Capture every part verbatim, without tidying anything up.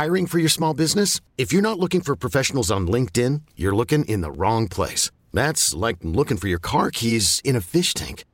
Hiring for your small business? If you're not looking for professionals on LinkedIn, you're looking in the wrong place. That's like looking for your car keys in a fish tank.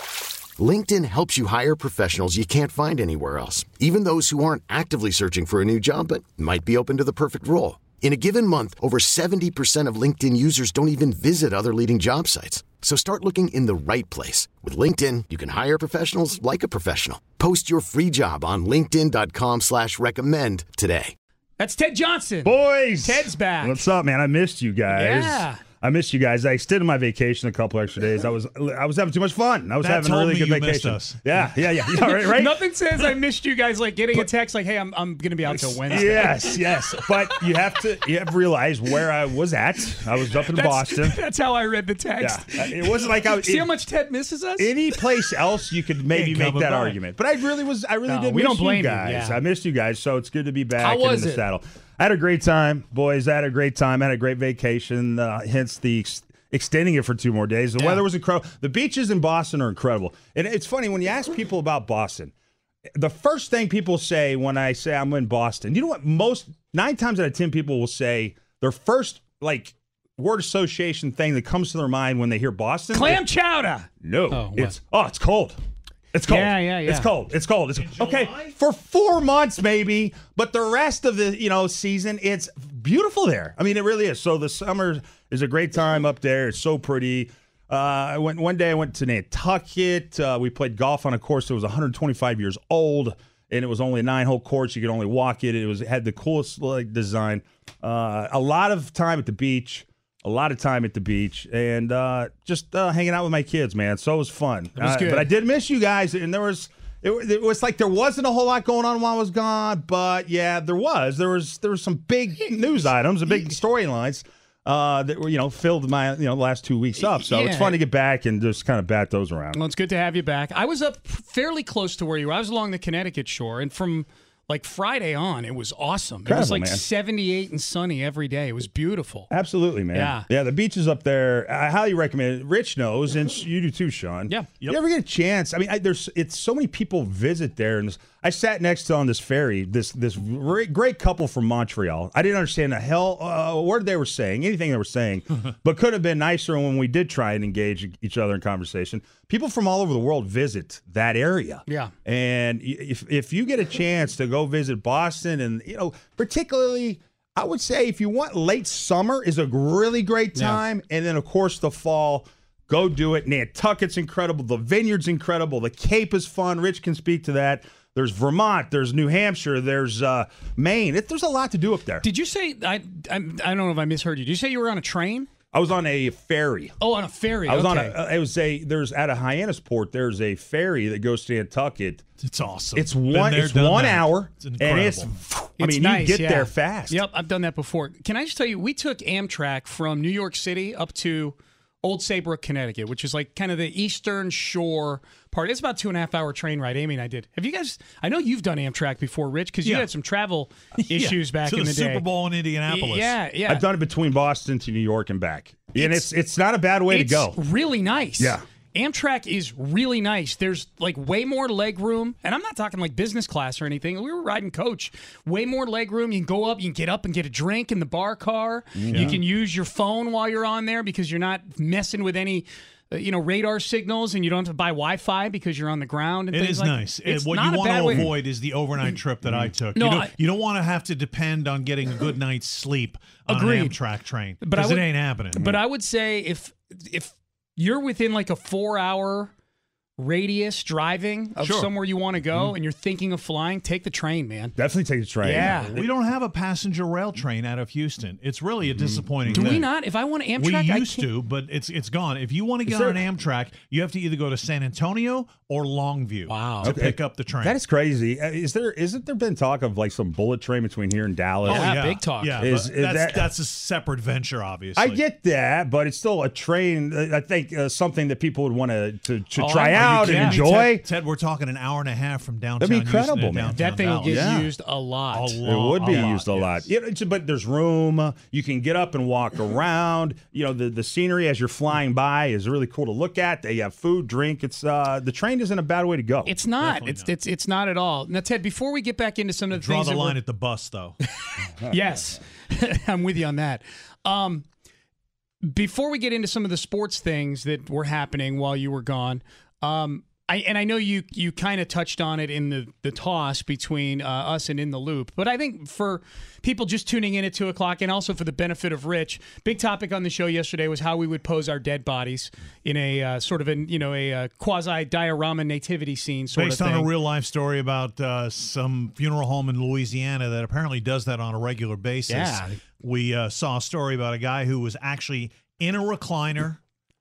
LinkedIn helps you hire professionals you can't find anywhere else, even those who aren't actively searching for a new job but might be open to the perfect role. In a given month, over seventy percent of LinkedIn users don't even visit other leading job sites. So start looking in the right place. With LinkedIn, you can hire professionals like a professional. Post your free job on linkedin.com slash recommend today. That's Ted Johnson. Boys. Ted's back. What's up, man? I missed you guys. Yeah. I missed you guys. I extended my vacation a couple extra days. I was I was having too much fun. I was That having a told really me good you vacation. missed us. Yeah, yeah, yeah. yeah right, right? Nothing says I missed you guys like getting a text like, hey, I'm I'm going to be out till Wednesday. Yes, yes. But you have to you have to realize where I was at. I was up in That's, Boston. That's how I read the text. Yeah. It wasn't like I was. See how much Ted misses us? Any place else you could maybe Ain't make coming that back. argument, but I really was. I really No, did. we miss don't blame you you, guys. yeah. I missed you guys, so it's good to be back How and was in the it? saddle. I had a great time, boys. I had a great time. I had a great vacation. Uh, hence the ex- extending it for two more days. The Yeah. weather was incredible. The beaches in Boston are incredible, and it's funny when you ask people about Boston. The first thing people say when I say I'm in Boston, you know what? Most nine times out of ten people will say their first like word association thing that comes to their mind when they hear Boston. Clam is- chowder. no, Oh, what? it's oh, it's cold. It's cold. Yeah, yeah, yeah. It's cold. It's cold. It's okay for four months maybe, but the rest of the you know season, it's beautiful there. I mean, it really is. So the summer is a great time up there. It's so pretty. Uh, I went one day. I went to Nantucket. Uh, we played golf on a course that was one hundred twenty-five years old, and it was only a nine-hole course. You could only walk it. It was it had the coolest like design. Uh, a lot of time at the beach. A lot of time at the beach and uh, just uh, hanging out with my kids, man. So it was fun. It was Uh, good. but I did miss you guys, and there was it, it was like there wasn't a whole lot going on while I was gone, but yeah, there was. There was there was some big news items, and big storylines uh, that were you know filled my you know last two weeks up. So it's Yeah. fun to get back and just kind of bat those around. Well, it's good to have you back. I was up fairly close to where you were. I was along the Connecticut shore, and from like Friday on, it was awesome. It was Incredible, like man. seventy-eight and sunny every day. It was beautiful. Absolutely, man. Yeah. yeah. The beaches up there, I highly recommend it. Rich knows, and you do too, Sean. Yeah. You ever get a chance? I mean, I, there's it's so many people visit there, and this, I sat next to on this ferry this this great, great couple from Montreal. I didn't understand the hell uh, word they were saying, anything they were saying, but could have been nicer when we did try and engage each other in conversation. People from all over the world visit that area. Yeah. And if if you get a chance to go visit Boston, and you know, particularly, I would say if you want late summer is a really great Yeah. time, and then of course the fall, go do it. Nantucket's incredible. The Vineyard's incredible. The Cape is fun. Rich can speak to that. There's Vermont. There's New Hampshire. There's uh, Maine. It, there's a lot to do up there. Did you say I, I? I don't know if I misheard you. Did you say you were on a train? I was on a ferry. Oh, on a ferry. I was okay. on a. It was a. There's at a Hyannisport. There's a ferry that goes to Nantucket. It's awesome. It's Been one. there, It's done one that. hour, It's and incredible. it's. I It's mean, nice, you get yeah. there fast. Yep, I've done that before. Can I just tell you, we took Amtrak from New York City up to Old Saybrook, Connecticut, which is like kind of the eastern shore part. It's about a two and a half hour train ride. Amy and I did. Have you guys? I know you've done Amtrak before, Rich, because you Yeah. had some travel issues Yeah, back to in the, the, day. Super Bowl in Indianapolis. Yeah, yeah. I've done it between Boston to New York and back, and it's it's not a bad way it's to go. really nice. Yeah. Amtrak is really nice. There's like way more leg room, and I'm not talking like business class or anything. We were riding coach. Way more leg room. You can go up, you can get up and get a drink in the bar car. You can use your phone while you're on there because you're not messing with any, uh, you know, radar signals, and you don't have to buy Wi-Fi because you're on the ground. And It things is like nice. It's And what not you a want bad to way- avoid is the overnight trip that I took. No, you don't, I- you don't want to have to depend on getting a good night's sleep on Agreed. an Amtrak train But I because it would- ain't happening. But I would say if if you're within like a four hour radius driving of Sure. somewhere you want to go and you're thinking of flying, take the train, man. Definitely take the train. Yeah. we don't have a passenger rail train out of Houston. It's really a disappointing Do thing. we not? If I want Amtrak, We I used can't- to, but it's it's gone. If you want to get there- on an Amtrak, you have to either go to San Antonio or Longview Wow. to Okay. pick up the train. That is crazy. Uh, Is there isn't there been talk of like some bullet train between here and Dallas? Oh, yeah, big talk. Yeah, Is- but is that's, that- that's a separate venture, obviously. I get that, but it's still a train. uh, I think uh, something that people would want to to, to Oh, try I'm out and kidding me? enjoy. Ted, Ted, we're talking an hour and a half from downtown. That'd be incredible, Houston to man. downtown That thing will Dallas. get Yeah. used a lot. A It lot. would be a lot, used a lot. yes. You know, it's- but there's room. You can get up and walk around. You know, the, the scenery as you're flying by is really cool to look at. They have food, drink. It's uh, the train isn't a bad way to go. It's not. Definitely It's not. it's it's not at all. Now, Ted, before we get back into some of the Draw things the that we're- line at the bus, though. Yes, I'm with you on that. Um, before we get into some of the sports things that were happening while you were gone, um, I and I know you you kind of touched on it in the the toss between uh, us and In the Loop, but I think for people just tuning in at two o'clock, and also for the benefit of Rich, big topic on the show yesterday was how we would pose our dead bodies in a uh, sort of an you know a uh, quasi diorama nativity scene sort Based of on thing. a real life story about uh, some funeral home in Louisiana that apparently does that on a regular basis. Yeah. We uh, saw a story about a guy who was actually in a recliner,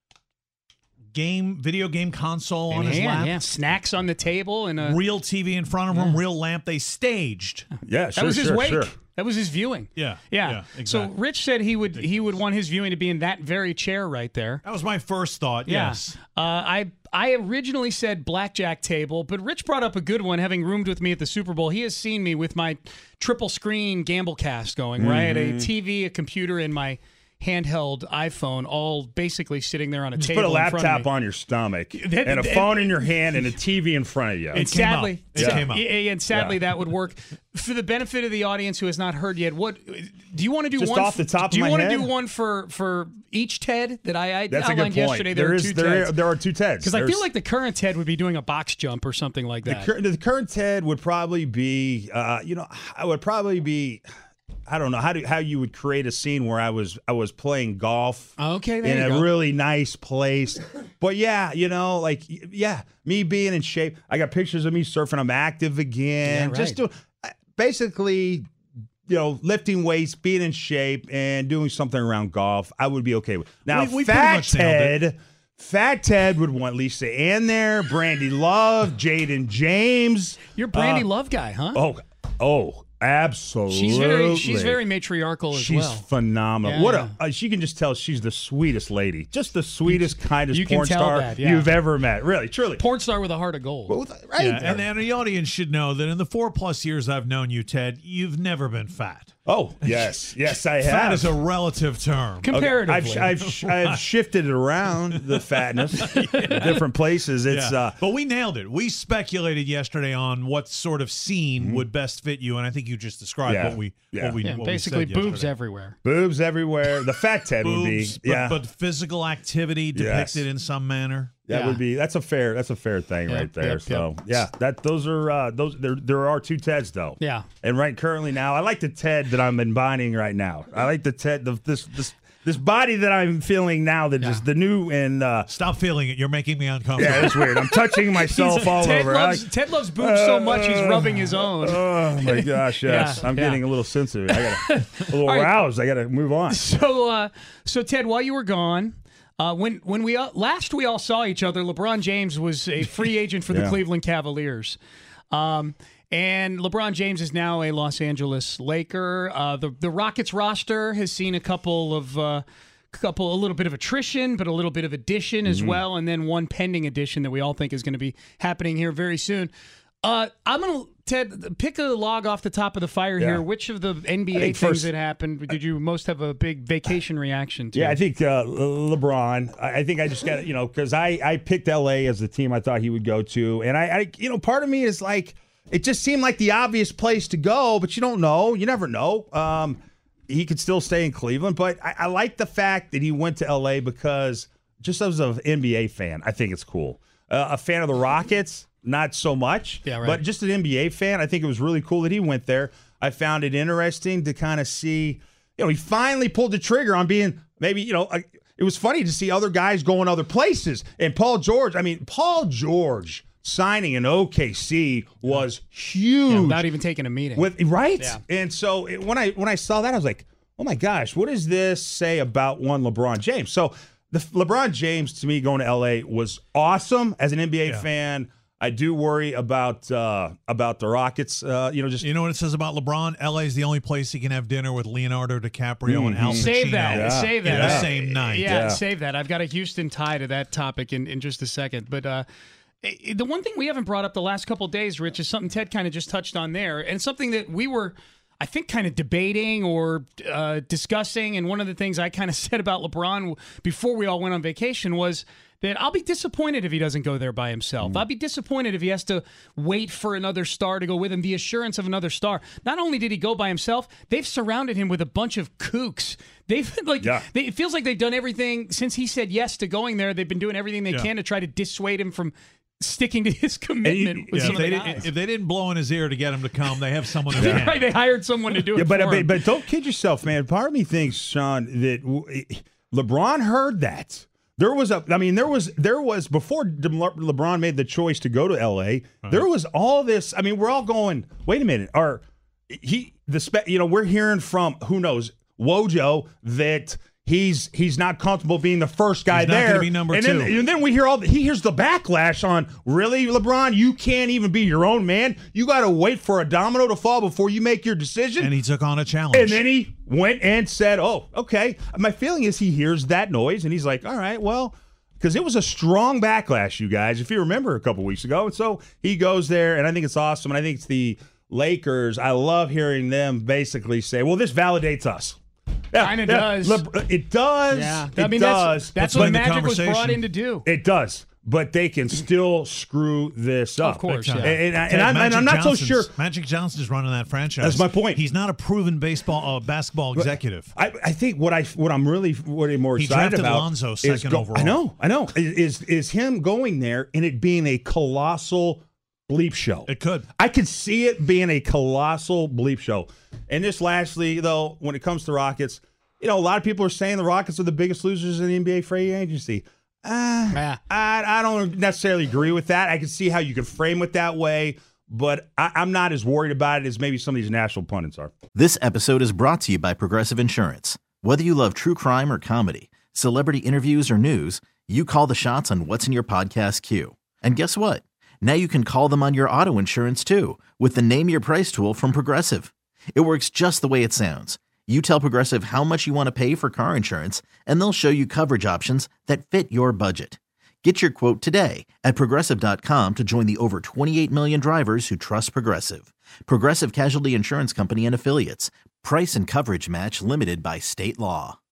game, video game console on In his hand, lap, yeah. Snacks on the table and a real T V in front of him, real lamp. They staged. yeah, That sure, was his sure, wake. sure. That was his viewing. Yeah, Yeah. yeah, So exactly. Rich said he would he would want his viewing to be in that very chair right there. That was my first thought. Yeah. Yes. Uh, I I originally said blackjack table, but Rich brought up a good one. Having roomed with me at the Super Bowl, he has seen me with my triple screen gamble cast going. Where I had Mm-hmm. a T V, a computer, and my handheld iPhone, all basically sitting there on a Just table. put a in front of laptop me. on your stomach That- and a that- phone in your hand and a T V in front of you. And It came sadly, up. It came up. yeah, yeah, and sadly Yeah. that would work. For the benefit of the audience who has not heard yet, what do you want to do? Just one off the top Do you of my want to head? do one for for each Ted that I, I That's a outlined good point. yesterday? There, There are is two there, Teds. there are two Teds. Because I feel There's- like the current Ted would be doing a box jump or something like the, that. cur- the current Ted would probably be, uh, you know, I would probably be. I don't know how do how you would create a scene where I was I was playing golf Okay, there in you a go. really nice place. But yeah, you know, like y- yeah, me being in shape. I got pictures of me surfing. I'm active again. Yeah, Just right. doing basically, you know, lifting weights, being in shape, and doing something around golf. I would be okay with. Now, We- we pretty Fat much nailed Ted. Fat Ted would want Lisa Ann there, Brandy Love, Jaden James. You're a Brandy Uh, Love guy, huh? Oh, oh, absolutely. she's very she's very matriarchal as She's well. phenomenal. Yeah, what yeah. a uh, she can just tell she's the sweetest lady, just the sweetest, kindest you can porn tell star that, yeah. you've ever met. Really, truly. Porn star with a heart of gold. Right Yeah, there. and, and the audience should know that in the four plus years I've known you, Ted, you've never been fat. oh yes, yes, I have. Fat is a relative term. Comparatively, I've, I've, I've shifted it around the fatness, different places. It's Yeah. uh, but we nailed it. We speculated yesterday on what sort of scene would best fit you, and I think you just described Yeah. what we Yeah. what we yeah, what we basically said boobs yesterday. everywhere. boobs everywhere. The fat Ted would be, Boobs, but, yeah, but physical activity depicted Yes. in some manner. that yeah. would be. That's a fair. That's a fair thing Yep, right there. yep, so yep. yeah, that those are uh, those. There there are two Teds though. Yeah. And right currently now, I like the Ted that I'm embodying right now. I like the Ted, the, this this this body that I'm feeling now. That is the new and uh, Stop feeling it. You're making me uncomfortable. yeah, it's weird. I'm touching myself all Ted over. I loves like- Ted loves boobs so much he's rubbing his own. oh my gosh, yes, Yeah, I'm yeah. getting a little sensitive. I got a little All right. aroused. I got to move on. So, uh, so Ted, while you were gone, uh, when when we uh, last we all saw each other, LeBron James was a free agent for the Yeah. Cleveland Cavaliers, um, and LeBron James is now a Los Angeles Laker. Uh, the the Rockets roster has seen a couple of. Uh, couple a little bit of attrition but a little bit of addition as well, and then one pending addition that we all think is going to be happening here very soon. uh, I'm gonna Ted pick a log off the top of the fire Yeah. here. Which of the N B I A think things first- that happened did you most have a big vacation reaction to? Yeah, I think uh, Le- LeBron. I I think I just got you know because I I picked L A as the team I thought he would go to, and I, I you know part of me is like it just seemed like the obvious place to go, but you don't know, you never know. Um, he could still stay in Cleveland, but I, I like the fact that he went to L A because just as an N B A fan, I think it's cool. Uh, a fan of the Rockets, not so much. Yeah, right. But just an N B A fan, I think it was really cool that he went there. I found it interesting to kind of see, you know, he finally pulled the trigger on being maybe, you know, a, it was funny to see other guys going other places. And Paul George, I mean, Paul George signing in O K C was huge. Yeah, without even taking a meeting. With right, Yeah. and so it, when I when I saw that, I was like, "Oh my gosh, what does this say about one LeBron James?" So the LeBron James to me going to L A was awesome as an N B A Yeah. fan. I do worry about uh, about the Rockets. Uh, you know, just You know what it says about LeBron? L A is the only place he can have dinner with Leonardo DiCaprio and Al Pacino. Save that. Yeah. Save in that. the Uh, same night. Yeah, Yeah. save that. I've got a Houston tie to that topic in, in just a second. But uh, The one thing we haven't brought up the last couple of days, Rich, is something Ted kind of just touched on there, and something that we were, I think, kind of debating or uh, discussing. And one of the things I kind of said about LeBron before we all went on vacation was that I'll be disappointed if he doesn't go there by himself. Mm. I'll be disappointed if he has to wait for another star to go with him, the assurance of another star. Not only did he go by himself, they've surrounded him with a bunch of kooks. They've like yeah. they, it feels like they've done everything since he said yes to going there. They've been doing everything they yeah. can to try to dissuade him from sticking to his commitment. You, with yeah, some if, of they the did, if they didn't blow in his ear to get him to come, they have someone who yeah. can. Right, they hired someone to do it yeah, but, for but, him. but don't kid yourself, man. Part of me thinks, Sean, that LeBron heard that. There was a, I mean, there was, there was before LeBron made the choice to go to L A. Right. There was all this. I mean, we're all going. Wait a minute. Are he the spe? You know, we're hearing from who knows Wojo that he's he's not comfortable being the first guy he's not there. Gonna be number and two. then, and then we hear all. The, he hears the backlash on really LeBron. You can't even be your own man. You got to wait for a domino to fall before you make your decision. And he took on a challenge. And then he went and said, oh, okay. My feeling is he hears that noise and he's like, all right, well, because it was a strong backlash, you guys, if you remember a couple weeks ago. And so he goes there, and I think it's awesome. And I think it's the Lakers. I love hearing them basically say, well, this validates us. Yeah, kind of yeah, does. Le- it does. Yeah. It I mean, does. That's, that's what Magic was brought in to do. It does. But they can still screw this up. Of course, yeah. And, and, and, I'm, and I'm not Johnson's, so sure. Magic Johnson's running that franchise. That's my point. He's not a proven baseball, uh, basketball executive. I, I think what I what I'm really what I'm more he excited drafted about Lonzo second is go, overall. I know, I know. Is is him going there and it being a colossal bleep show? It could. I could see it being a colossal bleep show. And just lastly, though, when it comes to Rockets, you know, a lot of people are saying the Rockets are the biggest losers in the N B A free agency. Uh, yeah. I, I don't necessarily agree with that. I can see how you could frame it that way, but I, I'm not as worried about it as maybe some of these national pundits are. This episode is brought to you by Progressive Insurance. Whether you love true crime or comedy, celebrity interviews or news, you call the shots on what's in your podcast queue. And guess what? Now you can call them on your auto insurance too with the Name Your Price tool from Progressive. It works just the way it sounds. You tell Progressive how much you want to pay for car insurance, and they'll show you coverage options that fit your budget. Get your quote today at Progressive dot com to join the over twenty-eight million drivers who trust Progressive. Progressive Casualty Insurance Company and Affiliates. Price and coverage match limited by state law.